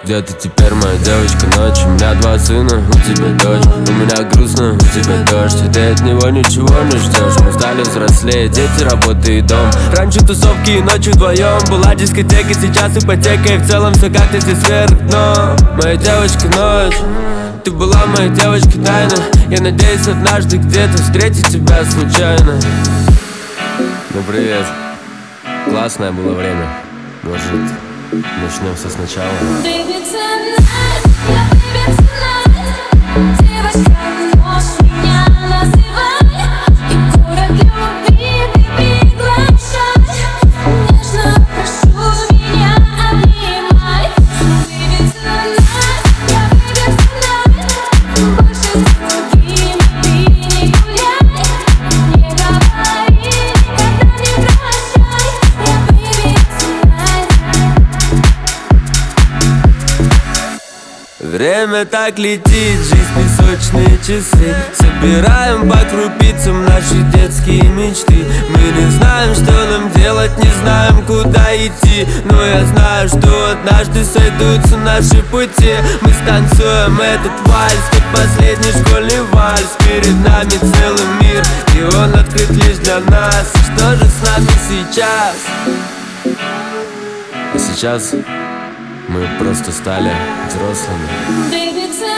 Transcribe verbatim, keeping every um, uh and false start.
Где ты теперь, моя девочка, ночь? У меня два сына, у тебя дочь. У меня грустно, у тебя дождь. И ты от него ничего не ждешь. Мы стали взрослее, дети, работа и дом. Раньше тусовки и ночью вдвоем. Была дискотека, сейчас ипотека. И в целом все как-то здесь вверх дно. Моя девочка, ночь. Ты была моей девочкой тайна. Я надеюсь однажды где-то встретить тебя случайно. Ну привет. Классное было время. Может, начнем все сначала. Baby, tonight, yeah, baby, tonight. Девочка, ночь меня называй. И город любви ты приглашай. Нежно прошу, меня обнимай. Baby, tonight, yeah, baby, tonight. Больше с другими ты не гуляй. Не говори, никогда не прощай. Yeah, baby, tonight. Время так летит, жизнь песочные часы. Собираем по крупицам наши детские мечты. Мы не знаем, что нам делать, не знаем, куда идти. Но я знаю, что однажды сойдутся наши пути. Мы станцуем этот вальс, как последний школьный вальс. Перед нами целый мир, и он открыт лишь для нас. Что же с нами сейчас? А сейчас мы просто стали взрослыми. Baby,